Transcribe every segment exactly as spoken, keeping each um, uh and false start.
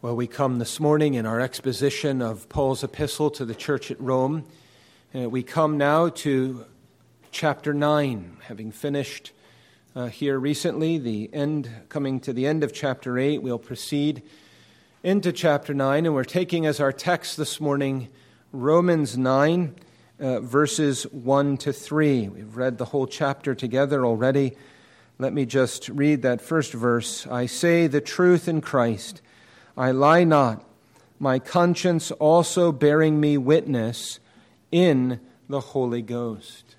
Well, we come this morning in our exposition of Paul's epistle to the church at Rome. Uh, we come now to chapter nine, having finished uh, here recently, the end, coming to the end of chapter eight. We'll proceed into chapter nine, and we're taking as our text this morning Romans nine, uh, verses one to three. We've read the whole chapter together already. Let me just read that first verse. I say the truth in Christ. I lie not, my conscience also bearing me witness in the Holy Ghost.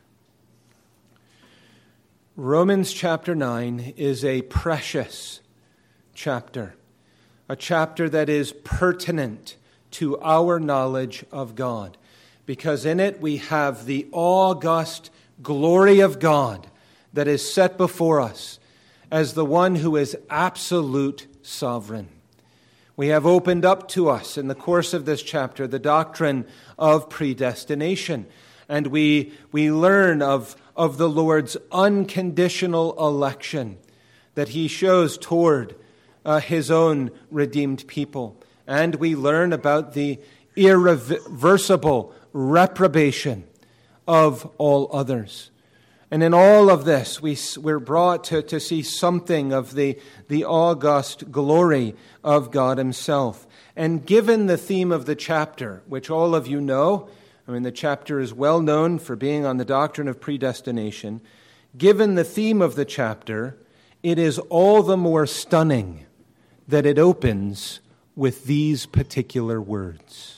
Romans chapter nine is a precious chapter, a chapter that is pertinent to our knowledge of God, because in it we have the august glory of God that is set before us as the one who is absolute sovereign. We have opened up to us in the course of this chapter the doctrine of predestination, and we we learn of, of the Lord's unconditional election that he shows toward uh, his own redeemed people. And we learn about the irreversible reprobation of all others. And in all of this, we, we're brought to, to see something of the, the august glory of God himself. And given the theme of the chapter, which all of you know, I mean, the chapter is well known for being on the doctrine of predestination. Given the theme of the chapter, it is all the more stunning that it opens with these particular words.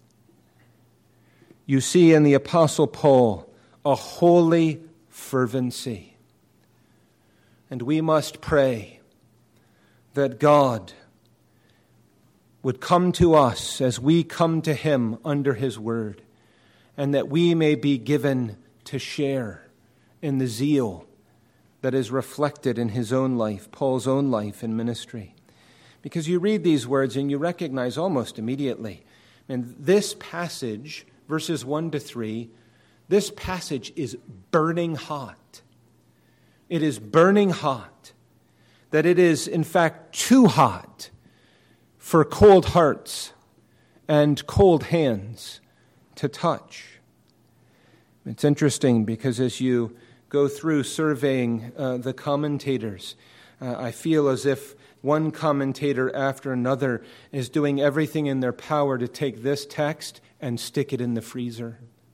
You see in the Apostle Paul a holy fervency. And we must pray that God would come to us as we come to him under his word, and that we may be given to share in the zeal that is reflected in his own life, Paul's own life and ministry. Because you read these words and you recognize almost immediately, and this passage, verses one to three, this passage is burning hot. It is burning hot. That it is, in fact, too hot for cold hearts and cold hands to touch. It's interesting because as you go through surveying uh, the commentators, uh, I feel as if one commentator after another is doing everything in their power to take this text and stick it in the freezer.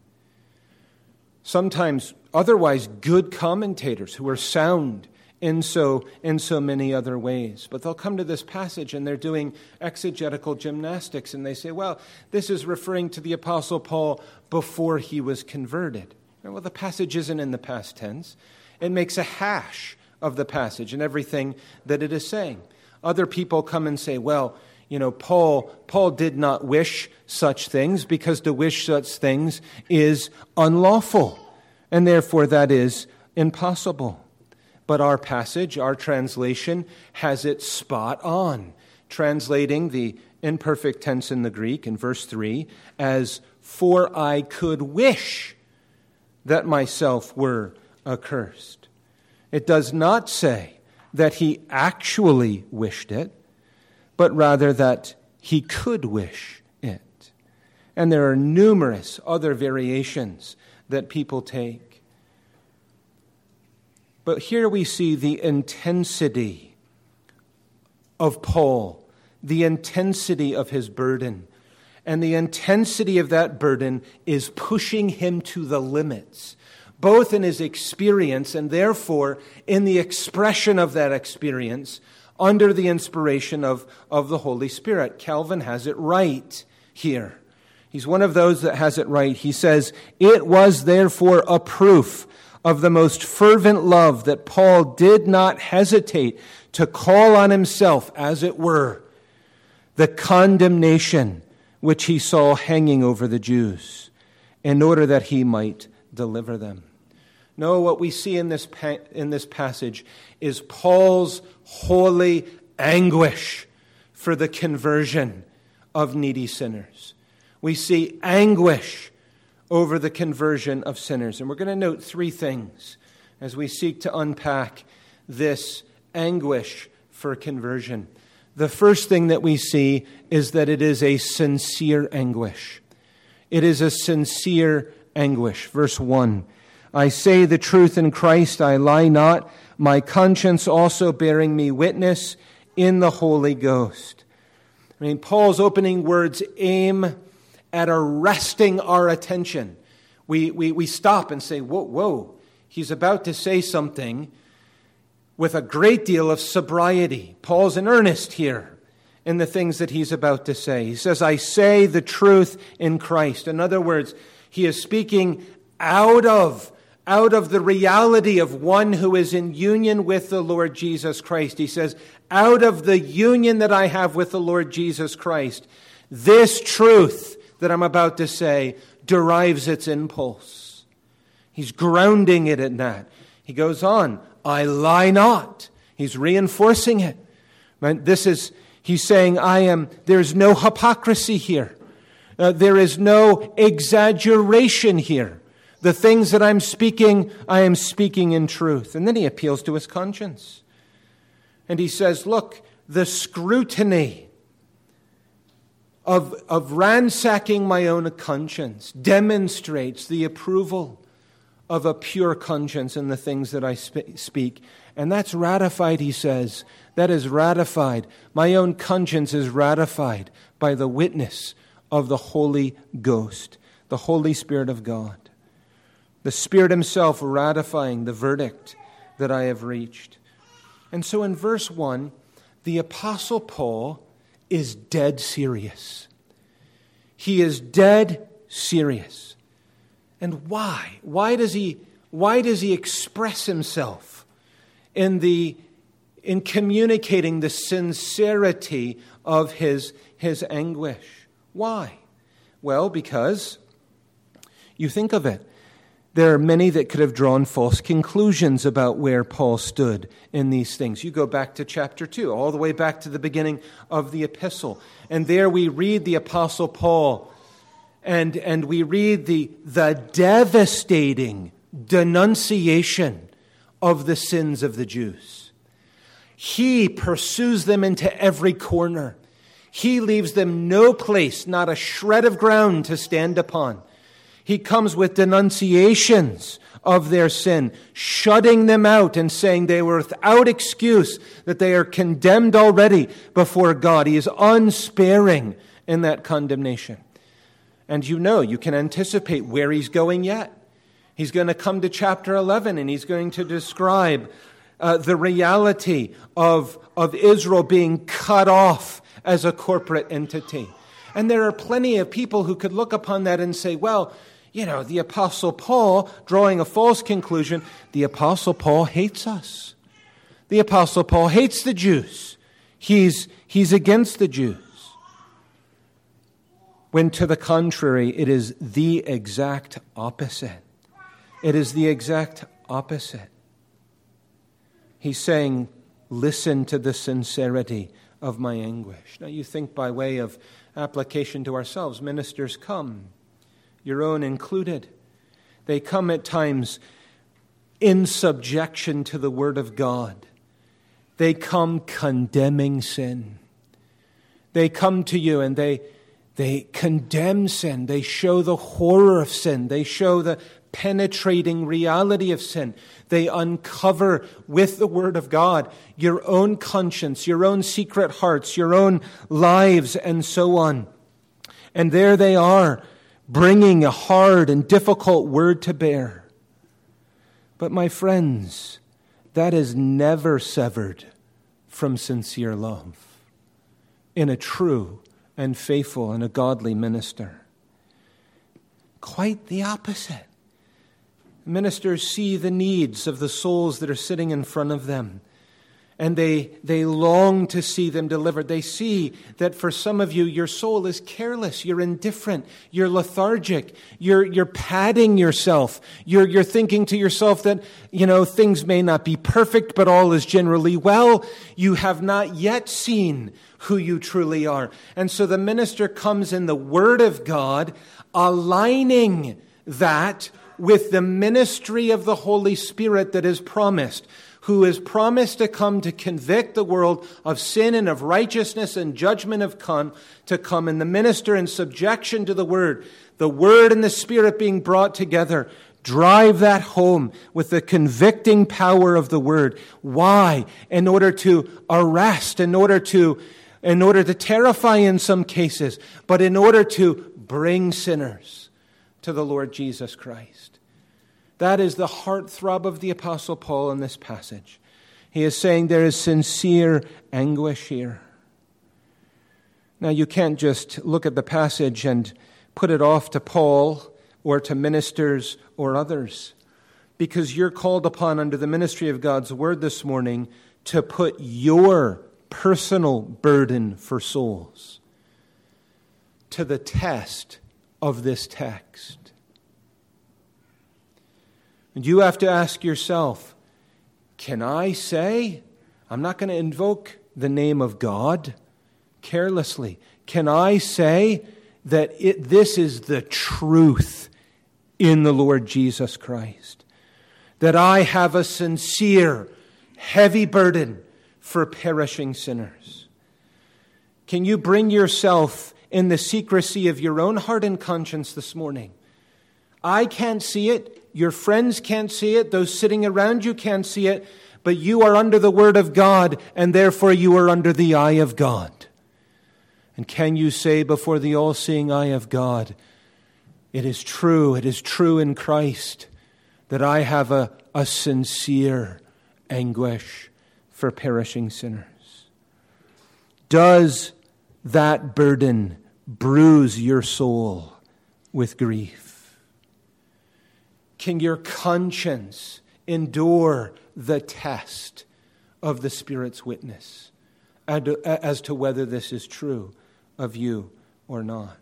Sometimes otherwise good commentators who are sound in so in so many other ways. But they'll come to this passage and they're doing exegetical gymnastics, and they say, well, this is referring to the Apostle Paul before he was converted. Well, the passage isn't in the past tense. It makes a hash of the passage and everything that it is saying. Other people come and say, well, you know, Paul Paul did not wish such things because to wish such things is unlawful, and therefore that is impossible. But our passage, our translation, has it spot on, translating the imperfect tense in the Greek in verse three as, for I could wish that myself were accursed. It does not say that he actually wished it, but rather that he could wish it. And there are numerous other variations that people take. But here we see the intensity of Paul, the intensity of his burden. And the intensity of that burden is pushing him to the limits, both in his experience and therefore in the expression of that experience under the inspiration of, of the Holy Spirit. Calvin has it right here. He's one of those that has it right. He says, it was therefore a proof of the most fervent love that Paul did not hesitate to call on himself, as it were, the condemnation which he saw hanging over the Jews, in order that he might deliver them. No, what we see in this pa- in this passage is Paul's holy anguish for the conversion of needy sinners. We see anguish over the conversion of sinners. And we're going to note three things as we seek to unpack this anguish for conversion. The first thing that we see is that it is a sincere anguish. It is a sincere anguish. Verse one, I say the truth in Christ, I lie not, my conscience also bearing me witness in the Holy Ghost. I mean, Paul's opening words aim at arresting our attention. We, we, we stop and say, whoa, whoa, he's about to say something with a great deal of sobriety. Paul's in earnest here in the things that he's about to say. He says, I say the truth in Christ. In other words, he is speaking out of, out of the reality of one who is in union with the Lord Jesus Christ. He says, out of the union that I have with the Lord Jesus Christ, this truth that I'm about to say derives its impulse. He's grounding it in that. He goes on, I lie not. He's reinforcing it. This is, he's saying, I am, there's no hypocrisy here. Uh, there is no exaggeration here. The things that I'm speaking, I am speaking in truth. And then he appeals to his conscience. And he says, look, the scrutiny of, of ransacking my own conscience demonstrates the approval of a pure conscience in the things that I sp- speak. And that's ratified, he says. That is ratified. My own conscience is ratified by the witness of the Holy Ghost, the Holy Spirit of God. The Spirit himself ratifying the verdict that I have reached. And so in verse one, the Apostle Paul is dead serious. He is dead serious. And why? Why does he, why does he express himself in the in communicating the sincerity of his, his anguish? Why? Well, because you think of it. There are many that could have drawn false conclusions about where Paul stood in these things. You go back to chapter two, all the way back to the beginning of the epistle. And there we read the Apostle Paul, and, and we read the, the devastating denunciation of the sins of the Jews. He pursues them into every corner. He leaves them no place, not a shred of ground to stand upon. He comes with denunciations of their sin, shutting them out and saying they were without excuse, that they are condemned already before God. He is unsparing in that condemnation. And you know, you can anticipate where he's going yet. He's going to come to chapter eleven and he's going to describe uh, the reality of, of Israel being cut off as a corporate entity. And there are plenty of people who could look upon that and say, well, you know, the Apostle Paul, drawing a false conclusion, the Apostle Paul hates us. The Apostle Paul hates the Jews. He's, he's against the Jews. When to the contrary, it is the exact opposite. It is the exact opposite. He's saying, listen to the sincerity of my anguish. Now you think by way of application to ourselves, ministers come, your own included. They come at times in subjection to the Word of God. They come condemning sin. They come to you and they, they condemn sin. They show the horror of sin. They show the penetrating reality of sin. They uncover with the Word of God your own conscience, your own secret hearts, your own lives, and so on. And there they are, bringing a hard and difficult word to bear. But my friends, that is never severed from sincere love in a true and faithful and a godly minister. Quite the opposite. Ministers see the needs of the souls that are sitting in front of them, and they, they long to see them delivered. They see that for some of you, your soul is careless, you're indifferent, you're lethargic, you're, you're padding yourself. You're, you're thinking to yourself that, you know, things may not be perfect, but all is generally well. You have not yet seen who you truly are. And so the minister comes in the Word of God, aligning that with the ministry of the Holy Spirit that is promised, who is promised to come to convict the world of sin and of righteousness and judgment of come, to come, and the minister in subjection to the Word, the Word and the Spirit being brought together, drive that home with the convicting power of the Word. Why? In order to arrest, in order to, in order to terrify in some cases, but in order to bring sinners to the Lord Jesus Christ. That is the heartthrob of the Apostle Paul in this passage. He is saying there is sincere anguish here. Now, you can't just look at the passage and put it off to Paul or to ministers or others, because you're called upon under the ministry of God's Word this morning to put your personal burden for souls to the test of this text. And you have to ask yourself, can I say, I'm not going to invoke the name of God carelessly. Can I say that it, this is the truth in the Lord Jesus Christ? That I have a sincere, heavy burden for perishing sinners? Can you bring yourself in the secrecy of your own heart and conscience this morning? I can't see it. Your friends can't see it. Those sitting around you can't see it. But you are under the Word of God, and therefore you are under the eye of God. And can you say before the all-seeing eye of God, it is true, it is true in Christ that I have a, a sincere anguish for perishing sinners? Does that burden bruise your soul with grief? Can your conscience endure the test of the Spirit's witness as to whether this is true of you or not?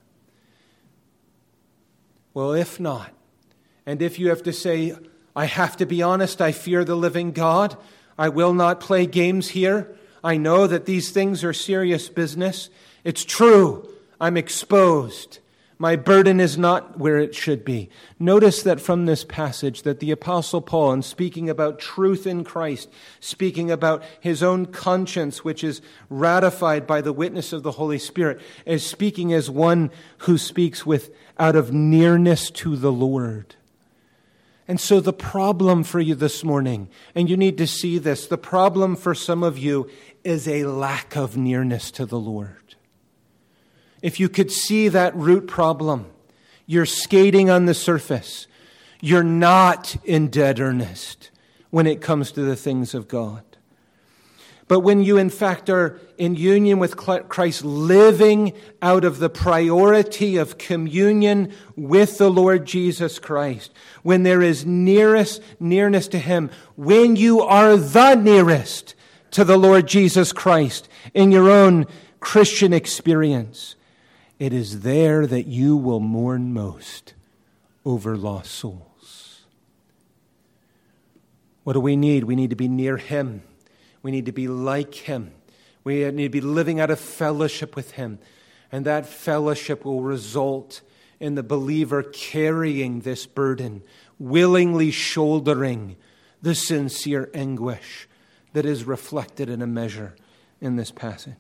Well, if not, and if you have to say, I have to be honest, I fear the living God, I will not play games here, I know that these things are serious business, it's true, I'm exposed. My burden is not where it should be. Notice that from this passage that the Apostle Paul, in speaking about truth in Christ, speaking about his own conscience, which is ratified by the witness of the Holy Spirit, is speaking as one who speaks with out of nearness to the Lord. And so the problem for you this morning, and you need to see this, the problem for some of you is a lack of nearness to the Lord. If you could see that root problem, you're skating on the surface. You're not in dead earnest when it comes to the things of God. But when you in fact are in union with Christ, living out of the priority of communion with the Lord Jesus Christ, when there is nearest nearness to Him, when you are the nearest to the Lord Jesus Christ in your own Christian experience, it is there that you will mourn most over lost souls. What do we need? We need to be near Him. We need to be like Him. We need to be living out of fellowship with Him. And that fellowship will result in the believer carrying this burden, willingly shouldering the sincere anguish that is reflected in a measure in this passage.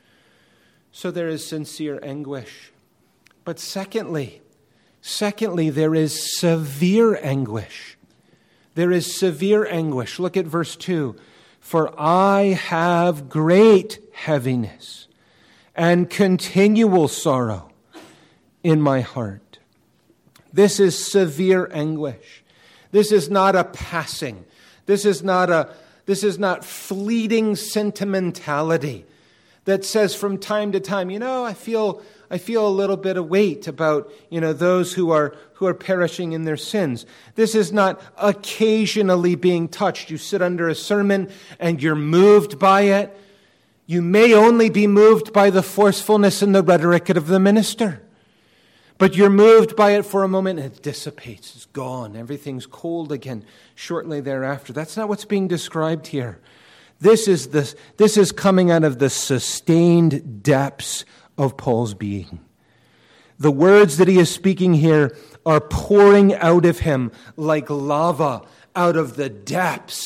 So there is sincere anguish. But secondly, secondly, there is severe anguish. There is severe anguish. Look at verse two. For I have great heaviness and continual sorrow in my heart. This is severe anguish. This is not a passing. This is not a, this is not fleeting sentimentality that says from time to time, you know, I feel I feel a little bit of weight about, you know, those who are who are perishing in their sins. This is not occasionally being touched. You sit under a sermon and you're moved by it. You may only be moved by the forcefulness and the rhetoric of the minister. But you're moved by it for a moment and it dissipates. It's gone. Everything's cold again shortly thereafter. That's not what's being described here. This is the, this is coming out of the sustained depths of Paul's being. The words that he is speaking here are pouring out of him like lava out of the depths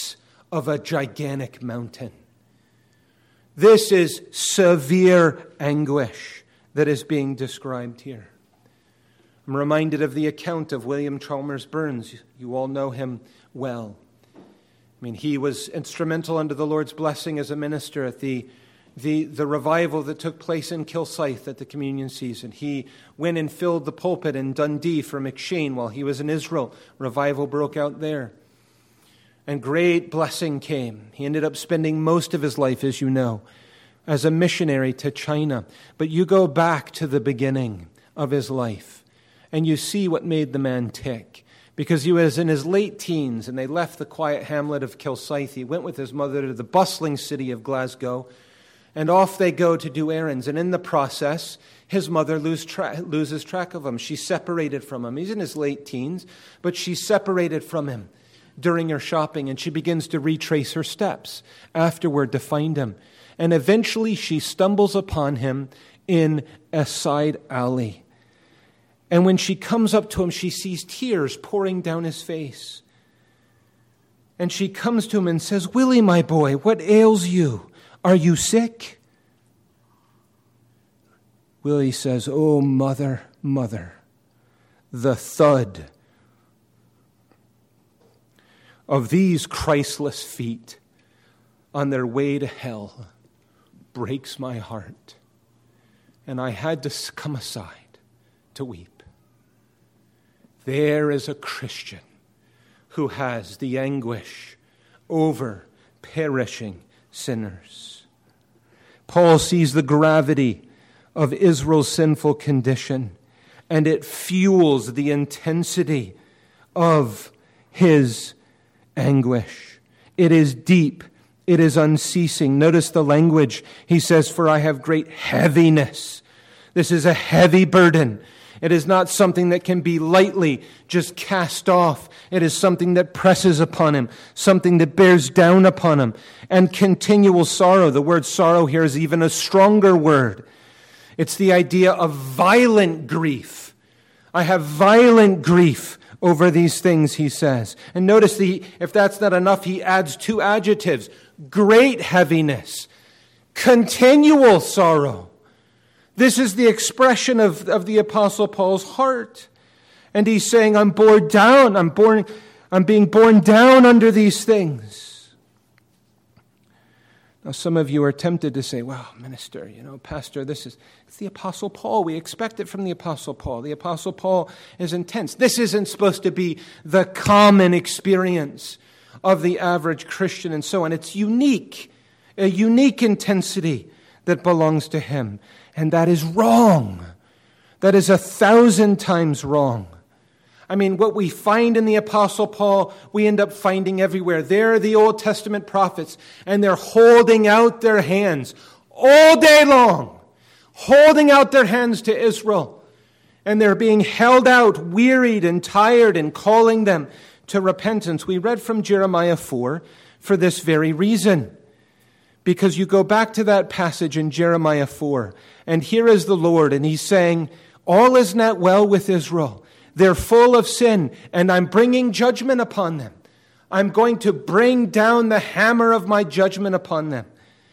of a gigantic mountain. This is severe anguish that is being described here. I'm reminded of the account of William Chalmers Burns. You all know him well. I mean, he was instrumental under the Lord's blessing as a minister at the, the, the revival that took place in Kilsyth at the communion season. He went and filled the pulpit in Dundee for McShane while he was in Israel. Revival broke out there. And great blessing came. He ended up spending most of his life, as you know, as a missionary to China. But you go back to the beginning of his life, and you see what made the man tick. Because he was in his late teens, and they left the quiet hamlet of Kilsyth. He went with his mother to the bustling city of Glasgow, and off they go to do errands. And in the process, his mother lose tra- loses track of him. She's separated from him. He's in his late teens, but she's separated from him during her shopping, and she begins to retrace her steps afterward to find him. And eventually she stumbles upon him in a side alley. And when she comes up to him, she sees tears pouring down his face. And she comes to him and says, "Willie, my boy, what ails you? Are you sick?" Willie says, "Oh, mother, mother, the thud of these Christless feet on their way to hell breaks my heart. And I had to come aside to weep. There is a Christian who has the anguish over perishing sinners." Paul sees the gravity of Israel's sinful condition, and it fuels the intensity of his anguish. It is deep. It is unceasing. Notice the language. He says, "For I have great heaviness." This is a heavy burden. It is not something that can be lightly just cast off. It is something that presses upon him, something that bears down upon him. And continual sorrow. The word sorrow here is even a stronger word. It's the idea of violent grief. I have violent grief over these things, he says. And notice, the, if that's not enough, he adds two adjectives. Great heaviness, continual sorrow. This is the expression of, of the Apostle Paul's heart. And he's saying, I'm borne down, I'm born, I'm being borne down under these things. Now, some of you are tempted to say, well, minister, you know, pastor, this is it's the Apostle Paul. We expect it from the Apostle Paul. The Apostle Paul is intense. This isn't supposed to be the common experience of the average Christian and so on. It's unique, a unique intensity that belongs to him. And that is wrong. That is a thousand times wrong. I mean, what we find in the Apostle Paul, we end up finding everywhere. They're the Old Testament prophets, and they're holding out their hands all day long, holding out their hands to Israel. And they're being held out, wearied and tired, and calling them to repentance. We read from Jeremiah four for this very reason. Because you go back to that passage in Jeremiah four, and here is the Lord, and he's saying, all is not well with Israel. They're full of sin, and I'm bringing judgment upon them. I'm going to bring down the hammer of my judgment upon them.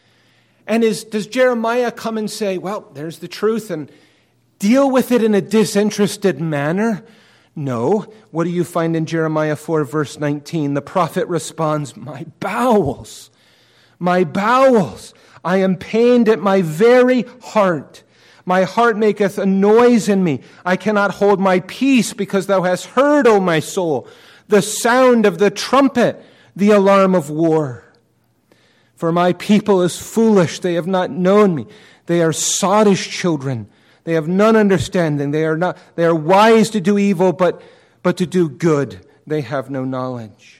And is, does Jeremiah come and say, well, there's the truth, and deal with it in a disinterested manner? No. What do you find in Jeremiah four, verse nineteen? The prophet responds, my bowels, my bowels, I am pained at my very heart. My heart maketh a noise in me. I cannot hold my peace, because thou hast heard, O my soul, the sound of the trumpet, the alarm of war. For my people is foolish. They have not known me. They are sottish children. They have none understanding. They are not. They are wise to do evil, but, but to do good they have no knowledge.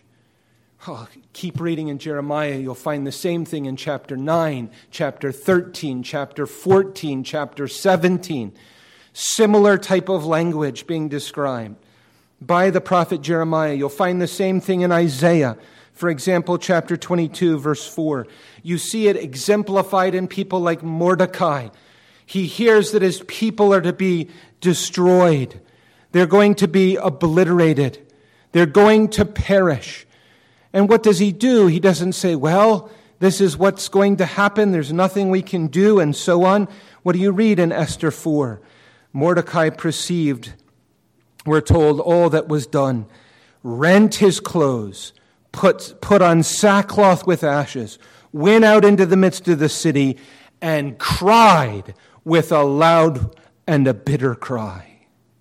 Oh, keep reading in Jeremiah. You'll find the same thing in chapter nine, chapter thirteen, chapter fourteen, chapter seventeen. Similar type of language being described by the prophet Jeremiah. You'll find the same thing in Isaiah. For example, chapter twenty-two, verse four. You see it exemplified in people like Mordecai. He hears that his people are to be destroyed. They're going to be obliterated. They're going to perish. And what does he do? He doesn't say, well, this is what's going to happen. There's nothing we can do, and so on. What do you read in Esther four? Mordecai perceived, we're told, all that was done, rent his clothes, put, put on sackcloth with ashes, went out into the midst of the city, and cried with a loud and a bitter cry.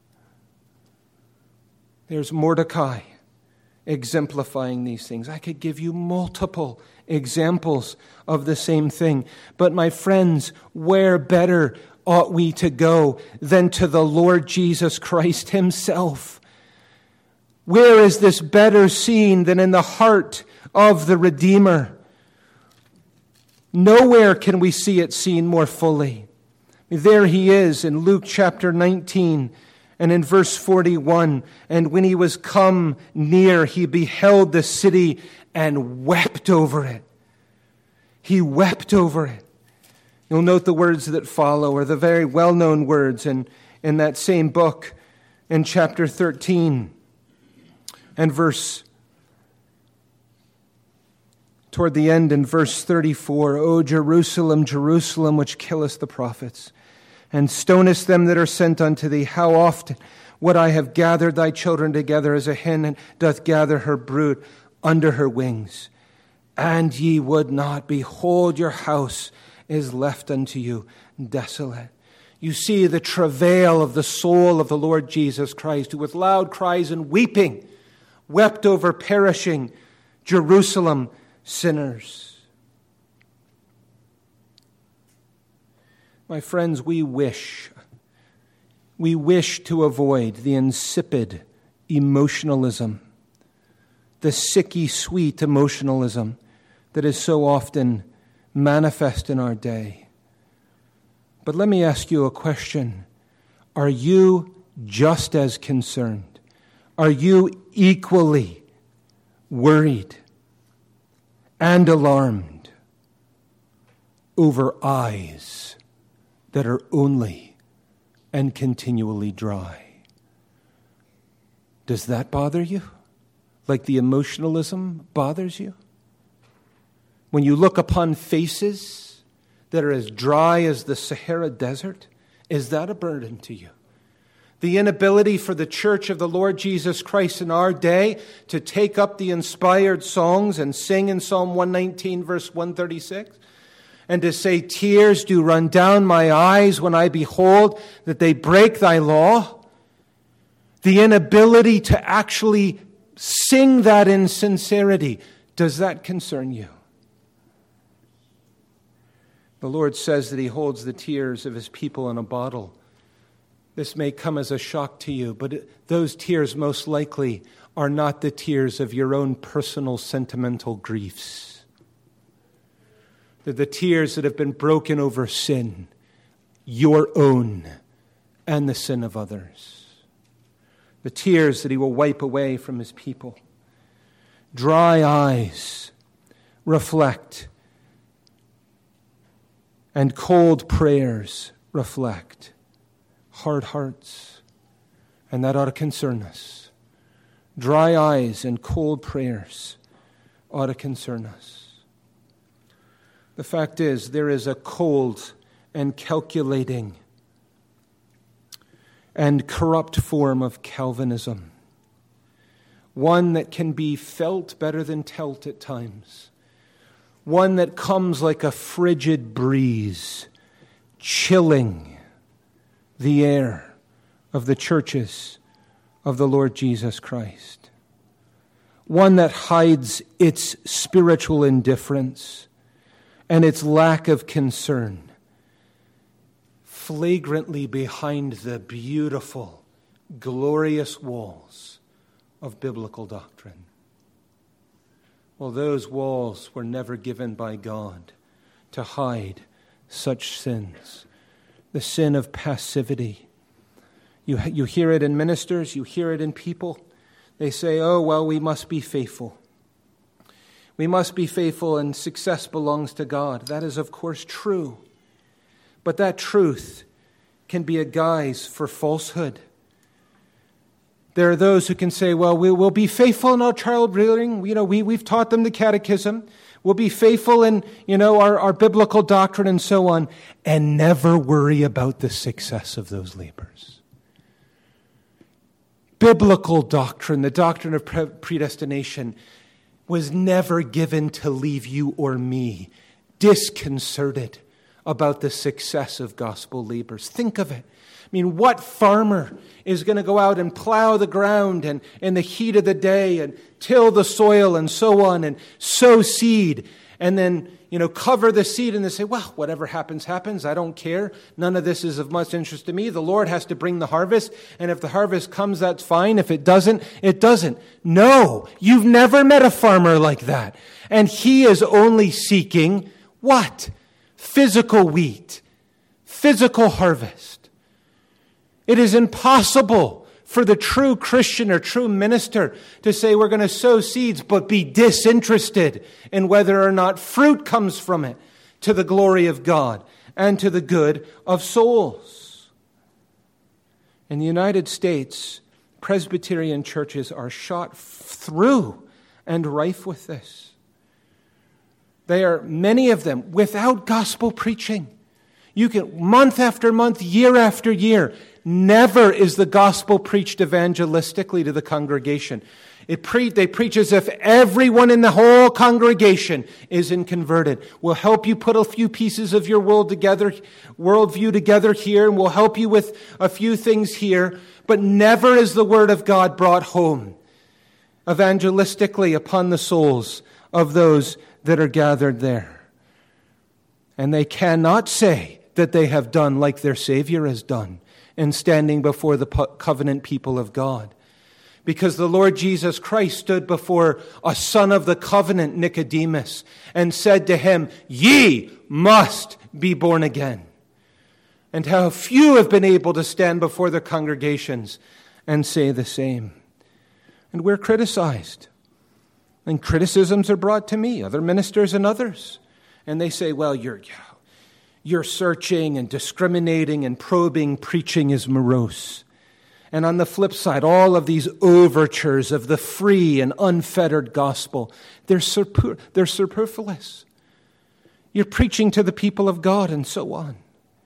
There's Mordecai exemplifying these things. I could give you multiple examples of the same thing. But my friends, where better ought we to go than to the Lord Jesus Christ himself? Where is this better seen than in the heart of the Redeemer? Nowhere can we see it seen more fully. There he is in Luke chapter nineteen. And in verse forty-one, and when he was come near, he beheld the city and wept over it. He wept over it. You'll note the words that follow are the very well-known words in, in that same book in chapter thirteen and verse, toward the end in verse thirty-four, O Jerusalem, Jerusalem, which killest the prophets, and stonest them that are sent unto thee, how often would I have gathered thy children together as a hen doth gather her brood under her wings, and ye would not. Behold, your house is left unto you desolate. You see the travail of the soul of the Lord Jesus Christ, who with loud cries and weeping wept over perishing Jerusalem sinners. My friends, we wish, we wish to avoid the insipid emotionalism, the sicky sweet emotionalism that is so often manifest in our day. But let me ask you a question. Are you just as concerned? Are you equally worried and alarmed over eyes that are only and continually dry? Does that bother you? Like the emotionalism bothers you? When you look upon faces that are as dry as the Sahara Desert, is that a burden to you? The inability for the church of the Lord Jesus Christ in our day to take up the inspired songs and sing in Psalm one nineteen, verse one thirty-six, and to say, tears do run down my eyes when I behold that they break thy law. The inability to actually sing that in sincerity, does that concern you? The Lord says that he holds the tears of his people in a bottle. This may come as a shock to you, but it, those tears most likely are not the tears of your own personal sentimental griefs. They're the tears that have been broken over sin, your own and the sin of others. The tears that he will wipe away from his people. Dry eyes reflect, and cold prayers reflect hard hearts, and that ought to concern us. Dry eyes and cold prayers ought to concern us. The fact is, there is a cold and calculating and corrupt form of Calvinism, one that can be felt better than telt at times, one that comes like a frigid breeze, chilling the air of the churches of the Lord Jesus Christ, one that hides its spiritual indifference and its lack of concern flagrantly behind the beautiful, glorious walls of biblical doctrine. Well, those walls were never given by God to hide such sins. The sin of passivity. You, you hear it in ministers, you hear it in people. They say, oh, well, we must be faithful. We must be faithful and success belongs to God. That is, of course, true. But that truth can be a guise for falsehood, There are those who can say, well, we will be faithful in our child rearing. You know, we, we've taught them the catechism. We'll be faithful in, you know, our, our biblical doctrine and so on, and never worry about the success of those labors. Biblical doctrine, the doctrine of pre- predestination, was never given to leave you or me disconcerted about the success of gospel labors. Think of it. I mean, what farmer is going to go out and plow the ground and in the heat of the day and till the soil and so on and sow seed and then, you know, cover the seed and they say, well, whatever happens, happens. I don't care. None of this is of much interest to me. The Lord has to bring the harvest. And if the harvest comes, that's fine. If it doesn't, it doesn't. No, you've never met a farmer like that. And he is only seeking what? Physical wheat, physical harvest. It is impossible for the true Christian or true minister to say we're going to sow seeds but be disinterested in whether or not fruit comes from it to the glory of God and to the good of souls. In the United States, Presbyterian churches are shot through and rife with this. They are, many of them, without gospel preaching. You can, month after month, year after year, never is the gospel preached evangelistically to the congregation. It pre- they preach as if everyone in the whole congregation isn't converted. We'll help you put a few pieces of your world together, worldview together here, and we'll help you with a few things here. But never is the word of God brought home evangelistically upon the souls of those that are gathered there. And they cannot say that they have done like their Savior has done in standing before the covenant people of God. Because the Lord Jesus Christ stood before a son of the covenant, Nicodemus, and said to him, ye must be born again. And how few have been able to stand before their congregations and say the same. And we're criticized. And criticisms are brought to me, other ministers and others. And they say, well, you're, you're searching and discriminating and probing, preaching is morose. And on the flip side, all of these overtures of the free and unfettered gospel, they're, super, they're superfluous. You're preaching to the people of God and so on.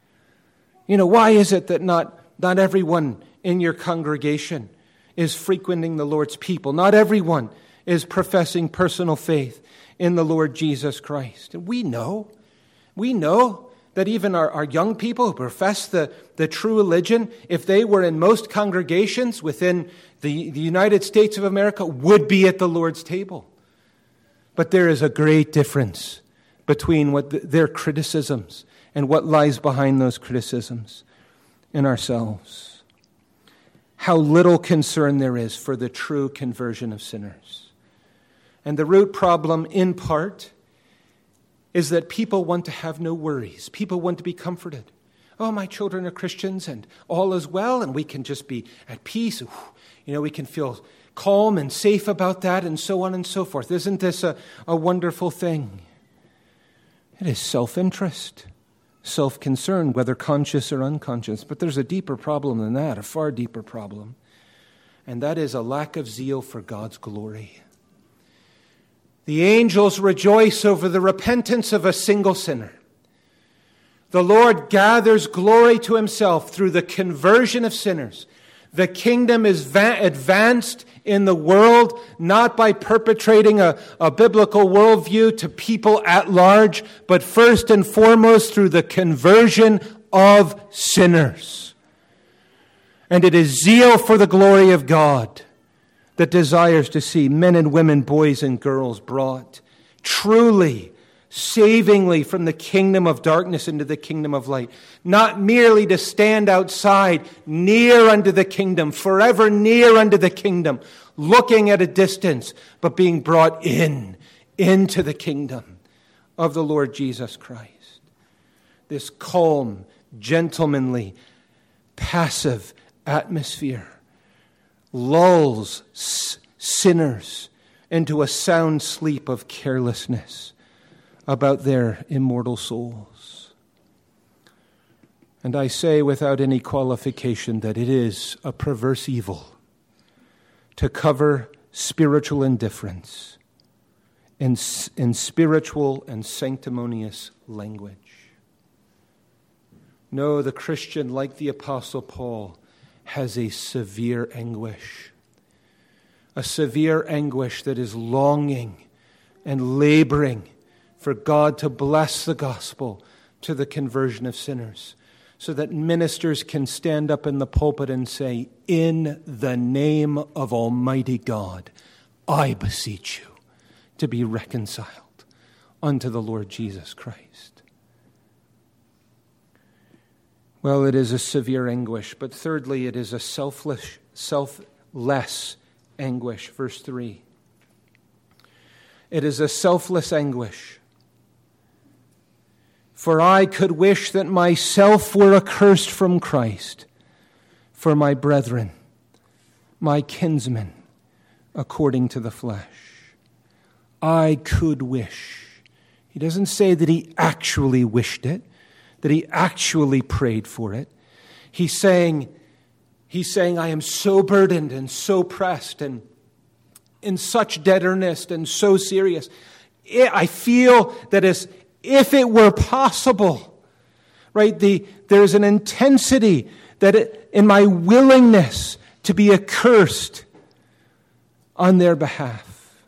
You know, why is it that not, not everyone in your congregation is frequenting the Lord's people? Not everyone is professing personal faith in the Lord Jesus Christ. And we know, we know that even our, our young people who profess the, the true religion, if they were in most congregations within the, the United States of America, would be at the Lord's table. But there is a great difference between what the, their criticisms and what lies behind those criticisms in ourselves. How little concern there is for the true conversion of sinners. And the root problem, in part, is that people want to have no worries. People want to be comforted. Oh, my children are Christians and all is well, and we can just be at peace. You know, we can feel calm and safe about that, and so on and so forth. Isn't this a, a wonderful thing? It is self-interest, self-concern, whether conscious or unconscious. But there's a deeper problem than that, a far deeper problem. And that is a lack of zeal for God's glory. The angels rejoice over the repentance of a single sinner. The Lord gathers glory to himself through the conversion of sinners. The kingdom is va- advanced in the world, not by perpetrating a, a biblical worldview to people at large, but first and foremost through the conversion of sinners. And it is zeal for the glory of God that desires to see men and women, boys and girls brought truly, savingly from the kingdom of darkness into the kingdom of light. Not merely to stand outside, near unto the kingdom, forever near unto the kingdom, looking at a distance, but being brought in, into the kingdom of the Lord Jesus Christ. This calm, gentlemanly, passive atmosphere lulls s- sinners into a sound sleep of carelessness about their immortal souls. And I say without any qualification that it is a perverse evil to cover spiritual indifference in, in spiritual and sanctimonious language. No, the Christian, like the Apostle Paul, has a severe anguish. A severe anguish that is longing and laboring for God to bless the gospel to the conversion of sinners, so that ministers can stand up in the pulpit and say, "In the name of Almighty God, I beseech you to be reconciled unto the Lord Jesus Christ." Well, it is a severe anguish, but thirdly, it is a selfless, selfless anguish. Verse three. It is a selfless anguish. For I could wish that myself were accursed from Christ for my brethren, my kinsmen, according to the flesh. I could wish. He doesn't say that he actually wished it, that he actually prayed for it. He's saying, he's saying, I am so burdened and so pressed and in such dead earnest and so serious. I feel that as if it were possible, right? The, there's an intensity that it, in my willingness to be accursed on their behalf.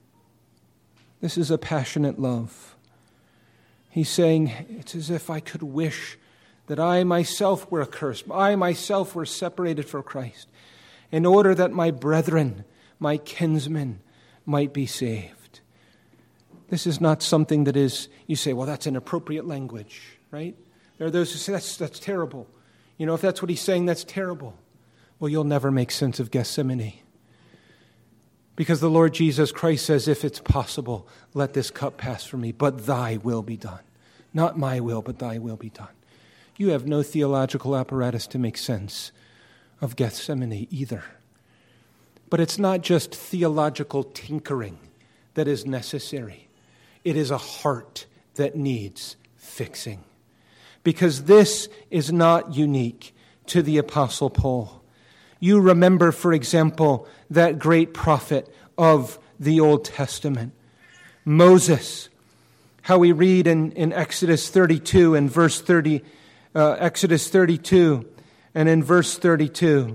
This is a passionate love. He's saying, it's as if I could wish that I myself were accursed, I myself were separated from Christ, in order that my brethren, my kinsmen, might be saved. This is not something that is, you say, well, that's inappropriate language, right? There are those who say, that's, that's terrible. You know, if that's what he's saying, that's terrible. Well, you'll never make sense of Gethsemane. Because the Lord Jesus Christ says, if it's possible, let this cup pass from me, but thy will be done. Not my will, but thy will be done. You have no theological apparatus to make sense of Gethsemane either. But it's not just theological tinkering that is necessary. It is a heart that needs fixing. Because this is not unique to the Apostle Paul. You remember, for example, that great prophet of the Old Testament, Moses. How we read in, in Exodus thirty-two and verse thirty, uh, Exodus thirty-two and in verse thirty-two.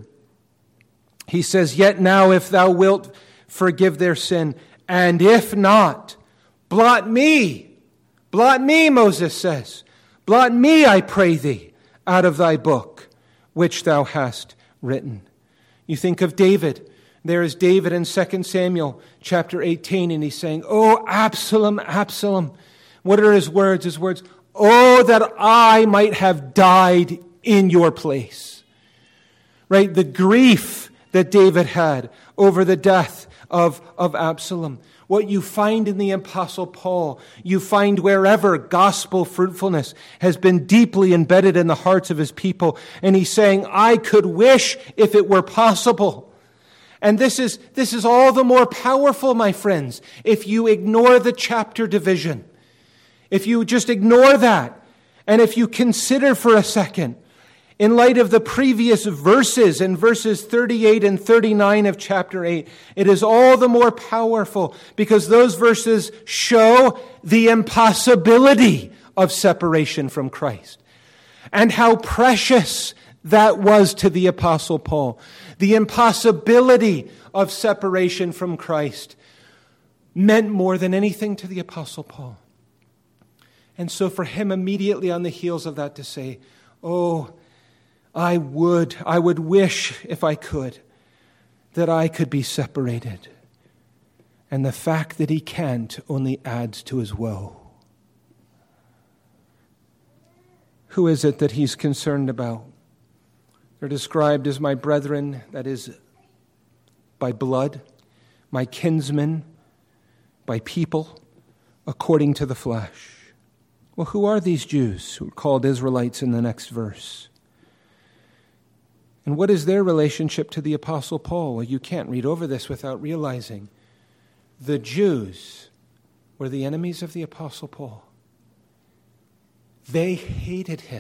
He says, "Yet now if thou wilt forgive their sin, and if not, blot me." Blot me, Moses says. Blot me, I pray thee, out of thy book, which thou hast written. You think of David. There is David in Second Samuel chapter eighteen, and he's saying, "Oh, Absalom, Absalom." What are his words? His words, "Oh, that I might have died in your place." Right? The grief that David had over the death of, of Absalom. What you find in the Apostle Paul, you find wherever gospel fruitfulness has been deeply embedded in the hearts of his people. And he's saying, I could wish if it were possible. And this is, this is all the more powerful, my friends, if you ignore the chapter division. If you just ignore that, and if you consider for a second, in light of the previous verses, in verses thirty-eight and thirty-nine of chapter eight, it is all the more powerful because those verses show the impossibility of separation from Christ. And how precious that was to the Apostle Paul. The impossibility of separation from Christ meant more than anything to the Apostle Paul. And so for him immediately on the heels of that to say, oh, I would, I would wish, if I could, that I could be separated. And the fact that he can't only adds to his woe. Who is it that he's concerned about? They're described as my brethren, that is, by blood, my kinsmen, by people, according to the flesh. Well, who are these Jews who are called Israelites in the next verse? And what is their relationship to the Apostle Paul? Well, you can't read over this without realizing the Jews were the enemies of the Apostle Paul. They hated him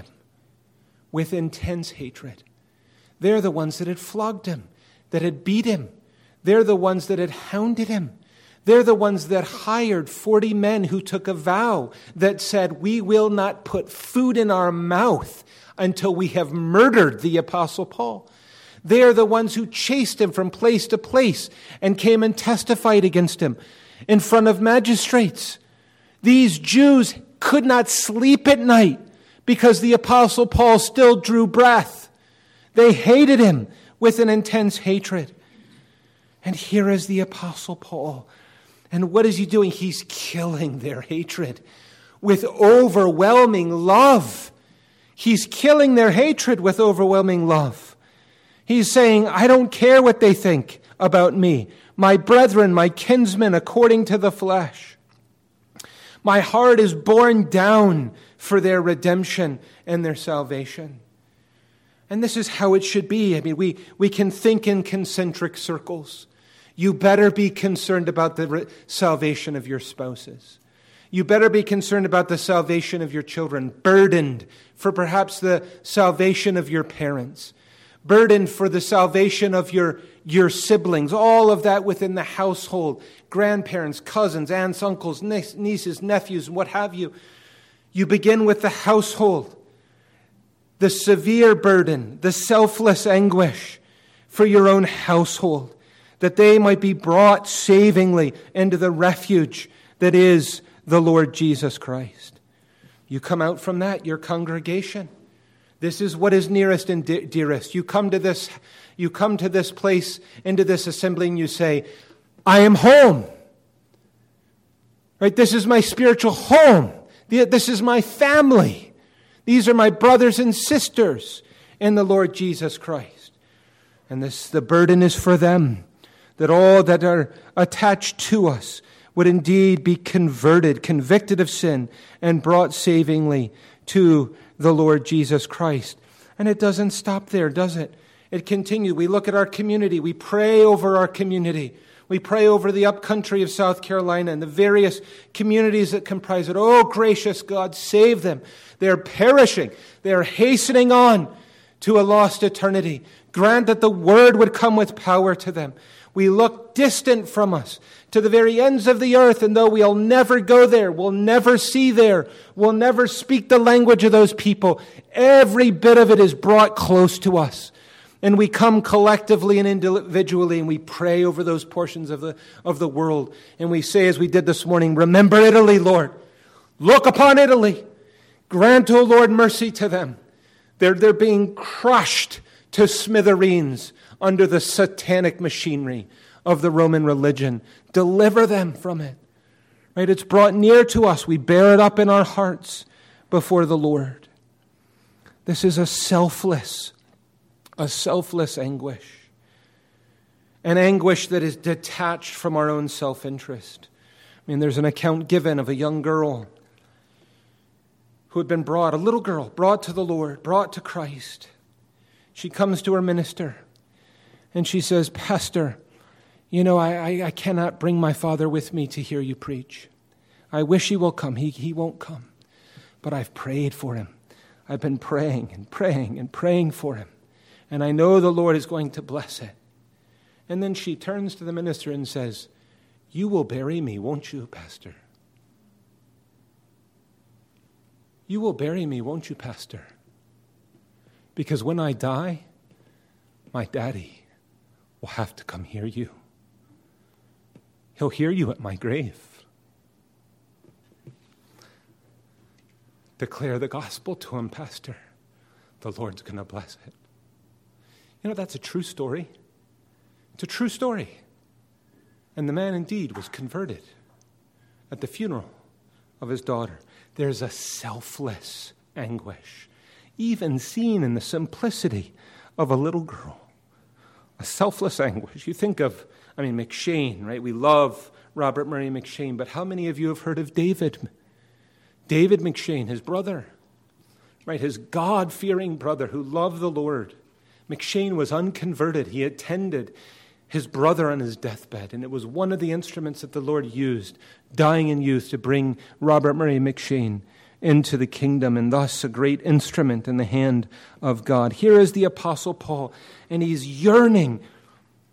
with intense hatred. They're the ones that had flogged him, that had beat him, They're the ones that had hounded him. They're the ones that hired forty men who took a vow that said, we will not put food in our mouth until we have murdered the Apostle Paul. They are the ones who chased him from place to place and came and testified against him in front of magistrates. These Jews could not sleep at night because the Apostle Paul still drew breath. They hated him with an intense hatred. And here is the Apostle Paul. And what is he doing? He's killing their hatred with overwhelming love. He's killing their hatred with overwhelming love. He's saying, I don't care what they think about me. My brethren, my kinsmen, according to the flesh. My heart is borne down for their redemption and their salvation. And this is how it should be. I mean, we, we can think in concentric circles. You better be concerned about the re- salvation of your spouses. You better be concerned about the salvation of your children, burdened for perhaps the salvation of your parents, burdened for the salvation of your, your siblings, all of that within the household, grandparents, cousins, aunts, uncles, nieces, nephews, and what have you. You begin with the household, the severe burden, the selfless anguish for your own household, that they might be brought savingly into the refuge that is the Lord Jesus Christ. You come out from that, your congregation. This is what is nearest and de- dearest. You come to this, you come to this place, into this assembly, and you say, I am home. Right? This is my spiritual home. This is my family. These are my brothers and sisters in the Lord Jesus Christ. And this, the burden is for them, that all that are attached to us would indeed be converted, convicted of sin, and brought savingly to the Lord Jesus Christ. And it doesn't stop there, does it? It continues. We look at our community. We pray over our community. We pray over the upcountry of South Carolina and the various communities that comprise it. Oh, gracious God, save them. They're perishing. They're hastening on to a lost eternity. Grant that the word would come with power to them. We look distant from us to the very ends of the earth, and though we'll never go there, we'll never see there, we'll never speak the language of those people, every bit of it is brought close to us. And we come collectively and individually, and we pray over those portions of the, of the world. And we say, as we did this morning, remember Italy, Lord. Look upon Italy. Grant, O Lord, mercy to them. They're, they're being crushed to smithereens under the satanic machinery of the Roman religion. Deliver them from it. Right? It's brought near to us. We bear it up in our hearts before the Lord. This is a selfless, a selfless anguish. An anguish that is detached from our own self-interest. I mean, there's an account given of a young girl who had been brought, a little girl, brought to the Lord, brought to Christ. She comes to her minister. And she says, Pastor, you know, I, I, I cannot bring my father with me to hear you preach. I wish he will come. He, he won't come. But I've prayed for him. I've been praying and praying and praying for him. And I know the Lord is going to bless it. And then she turns to the minister and says, you will bury me, won't you, Pastor? You will bury me, won't you, Pastor? Because when I die, my daddy will have to come hear you. He'll hear you at my grave. Declare the gospel to him, Pastor. The Lord's going to bless it. You know, that's a true story. It's a true story. And the man indeed was converted at the funeral of his daughter. There's a selfless anguish, even seen in the simplicity of a little girl. A selfless anguish. You think of, I mean, McCheyne, right? We love Robert Murray McCheyne, but how many of you have heard of David? David McCheyne, his brother, right? His God-fearing brother who loved the Lord. McCheyne was unconverted. He attended his brother on his deathbed, and it was one of the instruments that the Lord used, dying in youth, to bring Robert Murray McCheyne into the kingdom, and thus a great instrument in the hand of God. Here is the Apostle Paul, and he's yearning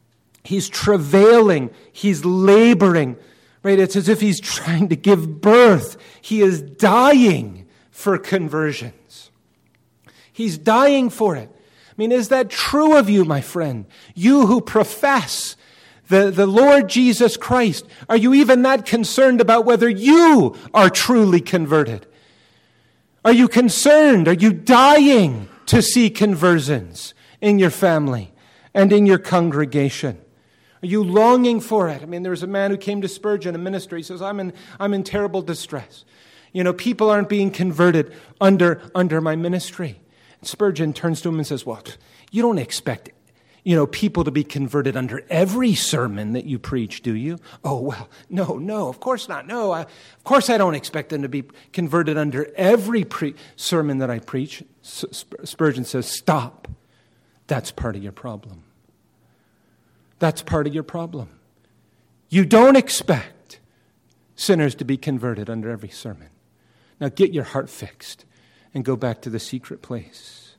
He's travailing. He's laboring. Right? It's as if he's trying to give birth. He is dying for conversions. He's dying for it. I mean, is that true of you, my friend? You who profess the, the Lord Jesus Christ, are you even that concerned about whether you are truly converted? Are you concerned? Are you dying to see conversions in your family and in your congregation? Are you longing for it? I mean, there was a man who came to Spurgeon, a minister. He says, I'm in, I'm in terrible distress. You know, people aren't being converted under, under my ministry. And Spurgeon turns to him and says, well, you don't expect, you know, people to be converted under every sermon that you preach, do you? Oh, well, no, no, of course not. No, I, of course I don't expect them to be converted under every pre- sermon that I preach. S- Spurgeon says, stop. That's part of your problem. That's part of your problem. You don't expect sinners to be converted under every sermon. Now get your heart fixed and go back to the secret place.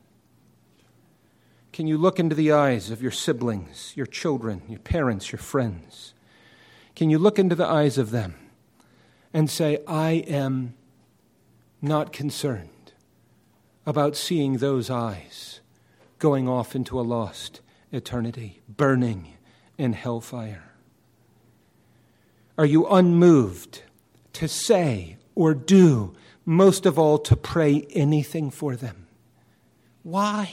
Can you look into the eyes of your siblings, your children, your parents, your friends? Can you look into the eyes of them and say, I am not concerned about seeing those eyes going off into a lost eternity, burning in hellfire? Are you unmoved to say or do, most of all, to pray anything for them? Why?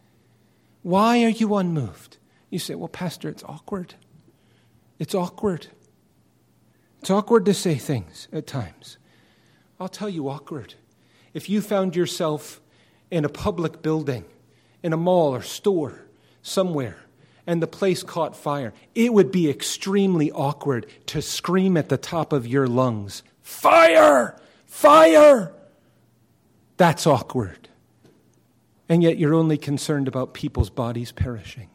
Why are you unmoved? You say, well, Pastor, it's awkward. It's awkward. It's awkward to say things at times. I'll tell you awkward. If you found yourself in a public building, in a mall or store, somewhere, and the place caught fire, it would be extremely awkward to scream at the top of your lungs, fire! Fire! That's awkward. And yet you're only concerned about people's bodies perishing.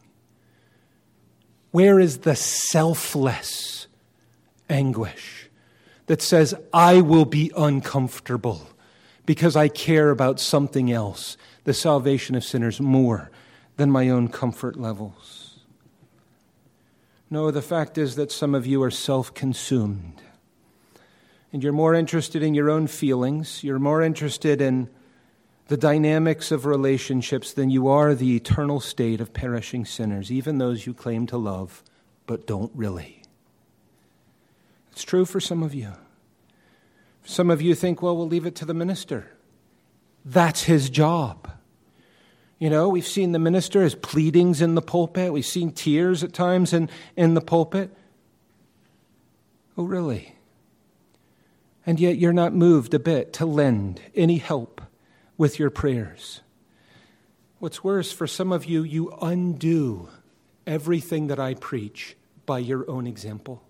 Where is the selfless anguish that says, I will be uncomfortable because I care about something else, the salvation of sinners, more than my own comfort levels? No, the fact is that some of you are self-consumed. And you're more interested in your own feelings. You're more interested in the dynamics of relationships than you are the eternal state of perishing sinners, even those you claim to love, but don't really. It's true for some of you. Some of you think, well, we'll leave it to the minister. That's his job. You know, we've seen the minister as pleadings in the pulpit. We've seen tears at times in, in the pulpit. Oh, really? And yet you're not moved a bit to lend any help with your prayers. What's worse, for some of you, you undo everything that I preach by your own example.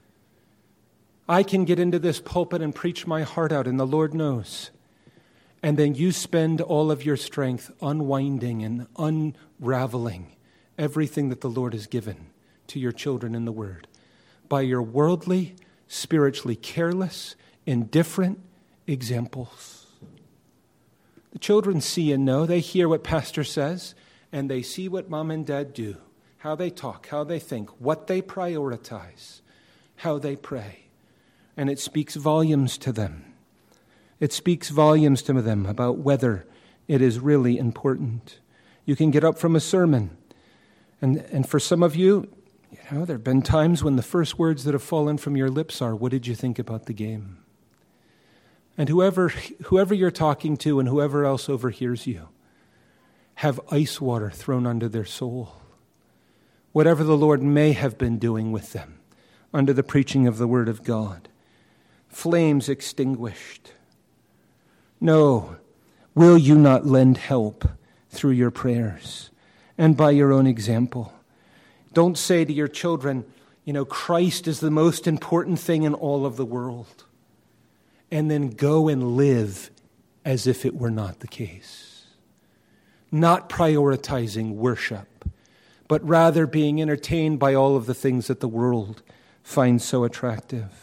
I can get into this pulpit and preach my heart out, and the Lord knows. And then you spend all of your strength unwinding and unraveling everything that the Lord has given to your children in the Word by your worldly, spiritually careless, indifferent examples. The children see and know. They hear what pastor says, and they see what mom and dad do, how they talk, how they think, what they prioritize, how they pray. And it speaks volumes to them. It speaks volumes to them about whether it is really important. You can get up from a sermon, and, and for some of you, you know, there have been times when the first words that have fallen from your lips are, what did you think about the game? And whoever whoever you're talking to and whoever else overhears you have ice water thrown under their soul. Whatever the Lord may have been doing with them under the preaching of the Word of God. Flames extinguished. No, will you not lend help through your prayers and by your own example? Don't say to your children, you know, Christ is the most important thing in all of the world, and then go and live as if it were not the case. Not prioritizing worship, but rather being entertained by all of the things that the world finds so attractive.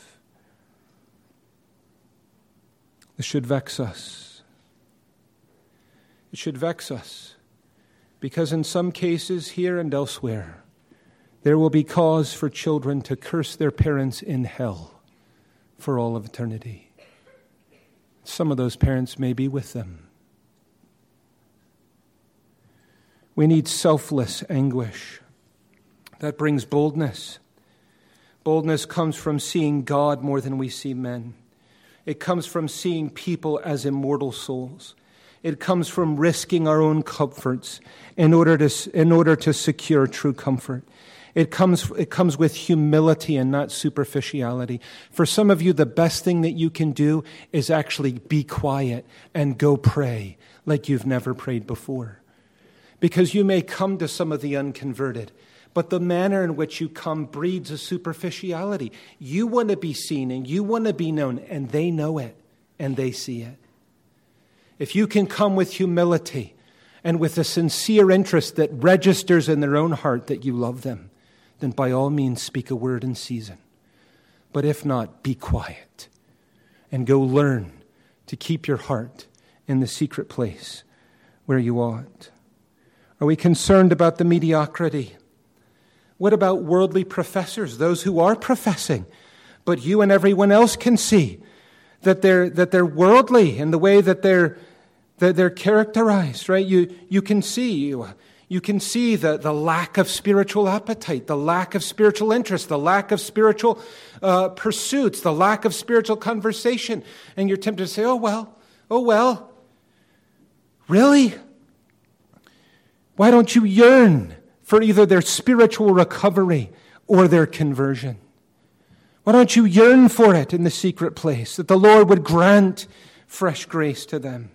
This should vex us. It should vex us because in some cases here and elsewhere, there will be cause for children to curse their parents in hell for all of eternity. Some of those parents may be with them. We need selfless anguish. That brings boldness. Boldness comes from seeing God more than we see men. It comes from seeing people as immortal souls. It comes from risking our own comforts in order to, in order to secure true comfort. It comes, it comes with humility and not superficiality. For some of you, the best thing that you can do is actually be quiet and go pray like you've never prayed before. Because you may come to some of the unconverted, but the manner in which you come breeds a superficiality. You want to be seen and you want to be known, and they know it and they see it. If you can come with humility and with a sincere interest that registers in their own heart that you love them, then by all means speak a word in season. But if not, be quiet and go learn to keep your heart in the secret place where you ought. Are we concerned about the mediocrity? What about worldly professors, those who are professing, but you and everyone else can see that they're that they're worldly in the way that they're that they're characterized, right? You you can see you, you can see the, the lack of spiritual appetite, the lack of spiritual interest, the lack of spiritual uh, pursuits, the lack of spiritual conversation, and you're tempted to say, "Oh well, oh well, really? Why don't you yearn for either their spiritual recovery or their conversion? Why don't you yearn for it in the secret place, that the Lord would grant fresh grace to them?"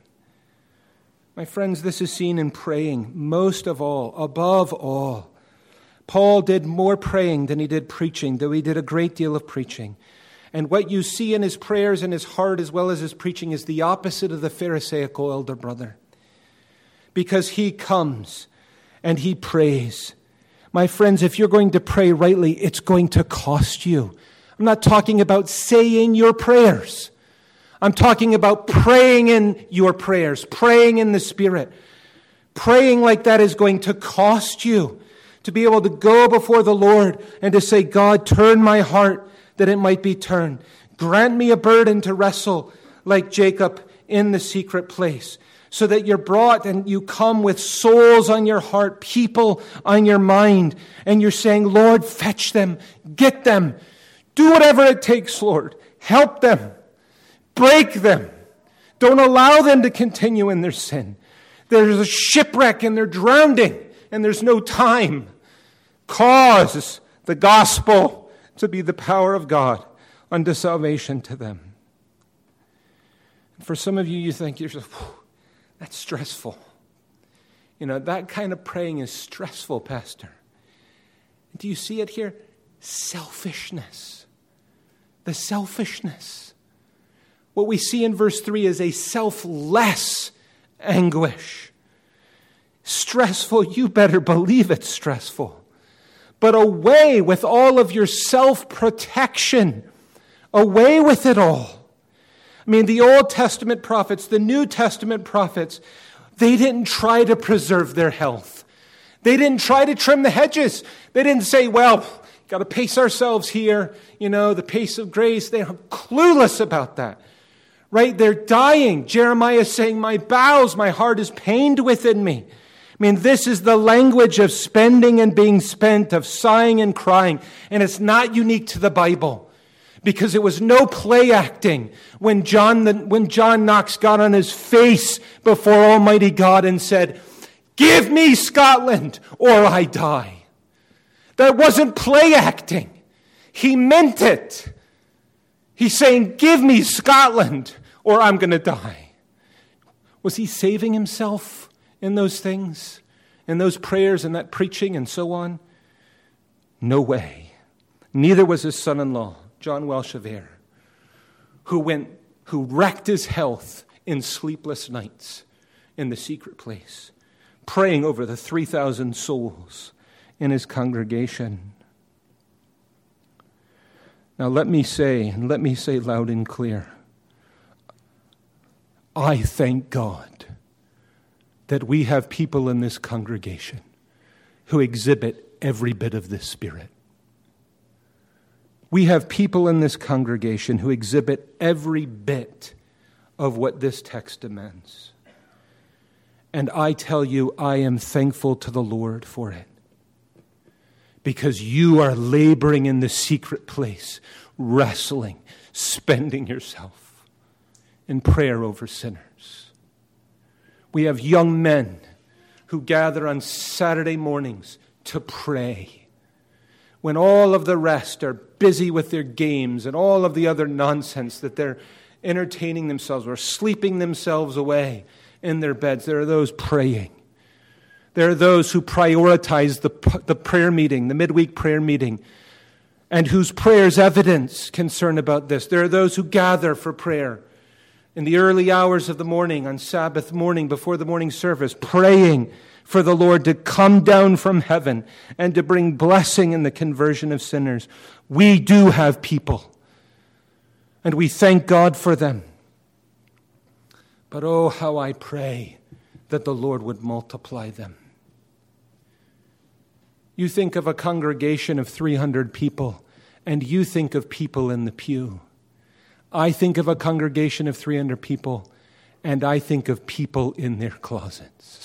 My friends, this is seen in praying most of all, above all. Paul did more praying than he did preaching, though he did a great deal of preaching. And what you see in his prayers and his heart as well as his preaching is the opposite of the Pharisaical elder brother. Because he comes and he prays. My friends, if you're going to pray rightly, it's going to cost you. I'm not talking about saying your prayers. I'm talking about praying in your prayers, praying in the Spirit. Praying like that is going to cost you. To be able to go before the Lord and to say, "God, turn my heart that it might be turned. Grant me a burden to wrestle like Jacob in the secret place." So that you're brought and you come with souls on your heart, people on your mind, and you're saying, "Lord, fetch them, get them, do whatever it takes, Lord. Help them, break them. Don't allow them to continue in their sin. There's a shipwreck and they're drowning and there's no time." Cause the gospel to be the power of God unto salvation to them. For some of you, you think you're just, that's stressful. You know, that kind of praying is stressful, Pastor. Do you see it here? Selfishness. The selfishness. What we see in verse three is a selfless anguish. Stressful, you better believe it's stressful. But away with all of your self-protection. Away with it all. I mean, the Old Testament prophets, the New Testament prophets, they didn't try to preserve their health. They didn't try to trim the hedges. They didn't say, "Well, got to pace ourselves here, you know, the pace of grace." They're clueless about that, right? They're dying. Jeremiah is saying, "My bowels, my heart is pained within me." I mean, this is the language of spending and being spent, of sighing and crying. And it's not unique to the Bible. Because it was no play acting when John, when John Knox got on his face before Almighty God and said, "Give me Scotland or I die." That wasn't play acting. He meant it. He's saying, "Give me Scotland or I'm going to die." Was he saving himself in those things, in those prayers and that preaching and so on? No way. Neither was his son-in-law, John Welsh of Ayr, who went, who wrecked his health in sleepless nights in the secret place, praying over the three thousand souls in his congregation. Now let me say, and let me say loud and clear, I thank God that we have people in this congregation who exhibit every bit of this Spirit. We have people in this congregation who exhibit every bit of what this text demands. And I tell you, I am thankful to the Lord for it. Because you are laboring in the secret place, wrestling, spending yourself in prayer over sinners. We have young men who gather on Saturday mornings to pray, when all of the rest are busy with their games and all of the other nonsense that they're entertaining themselves or sleeping themselves away in their beds. There are those praying. There are those who prioritize the, the prayer meeting, the midweek prayer meeting, and whose prayers evidence concern about this. There are those who gather for prayer in the early hours of the morning, on Sabbath morning, before the morning service, praying for the Lord to come down from heaven and to bring blessing in the conversion of sinners. We do have people, and we thank God for them. But oh, how I pray that the Lord would multiply them. You think of a congregation of three hundred people, and you think of people in the pew. I think of a congregation of three hundred people, and I think of people in their closets.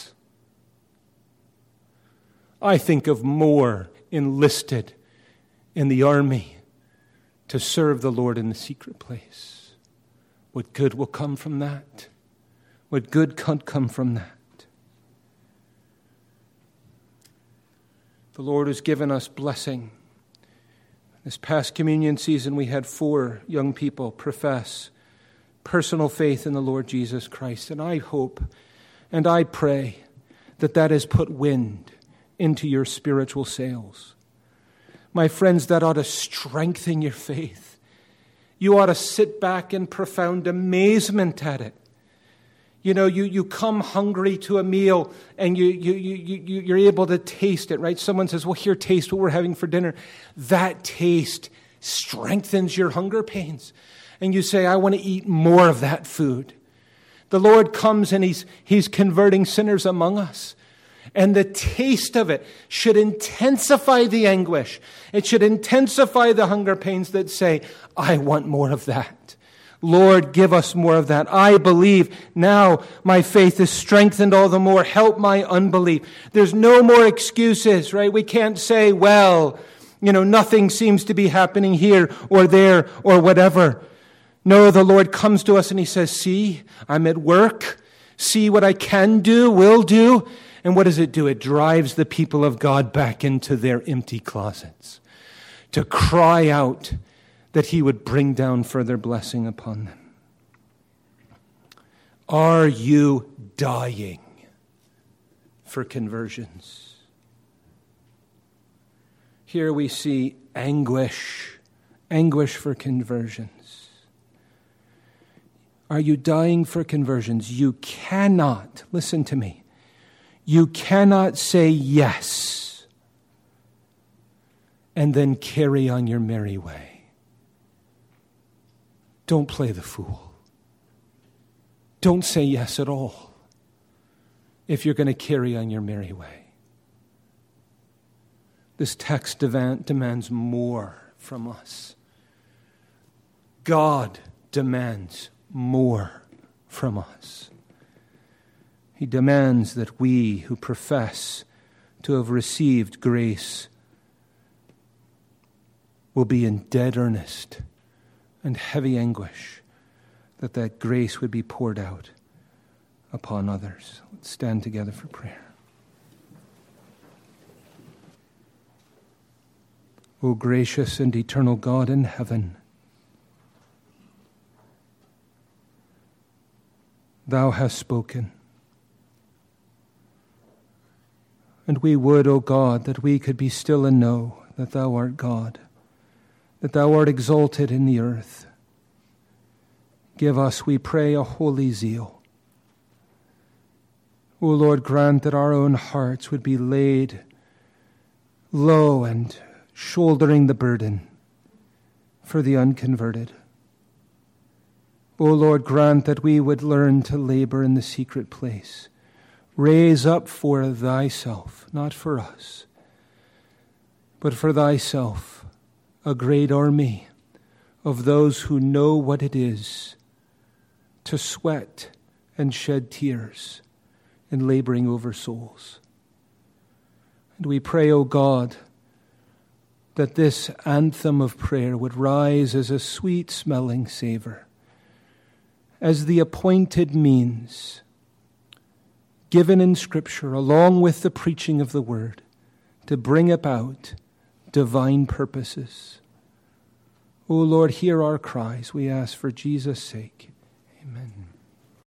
I think of more enlisted in the army to serve the Lord in the secret place. What good will come from that? What good could come from that? The Lord has given us blessing. This past communion season, we had four young people profess personal faith in the Lord Jesus Christ. And I hope and I pray that that has put wind into your spiritual sails. My friends, that ought to strengthen your faith. You ought to sit back in profound amazement at it. You know, you, you come hungry to a meal and you, you, you, you, you're able to taste it, right? Someone says, well, here, taste what we're having for dinner. That taste strengthens your hunger pains. And you say, I want to eat more of that food. The Lord comes and He's, He's converting sinners among us. And the taste of it should intensify the anguish. It should intensify the hunger pains that say, I want more of that. Lord, give us more of that. I believe now my faith is strengthened all the more. Help my unbelief. There's no more excuses, right? We can't say, well, you know, nothing seems to be happening here or there or whatever. No, the Lord comes to us and He says, see, I'm at work. See what I can do, will do. And what does it do? It drives the people of God back into their empty closets to cry out that He would bring down further blessing upon them. Are you dying for conversions? Here we see anguish, anguish for conversions. Are you dying for conversions? You cannot, listen to me, you cannot say yes and then carry on your merry way. Don't play the fool. Don't say yes at all if you're going to carry on your merry way. This text demands more from us. God demands more from us. He demands that we who profess to have received grace will be in dead earnest and heavy anguish, that that grace would be poured out upon others. Let's stand together for prayer. O gracious and eternal God in heaven, Thou hast spoken. And we would, O God, that we could be still and know that Thou art God, that Thou art exalted in the earth. Give us, we pray, a holy zeal. O Lord, grant that our own hearts would be laid low and shouldering the burden for the unconverted. O Lord, grant that we would learn to labor in the secret place, Raise up for thyself, not for us, but for thyself, a great army of those who know what it is to sweat and shed tears in laboring over souls. And we pray, O God, that this anthem of prayer would rise as a sweet-smelling savor, as the appointed means given in Scripture, along with the preaching of the Word, to bring about divine purposes. O Lord, hear our cries, we ask for Jesus' sake. Amen.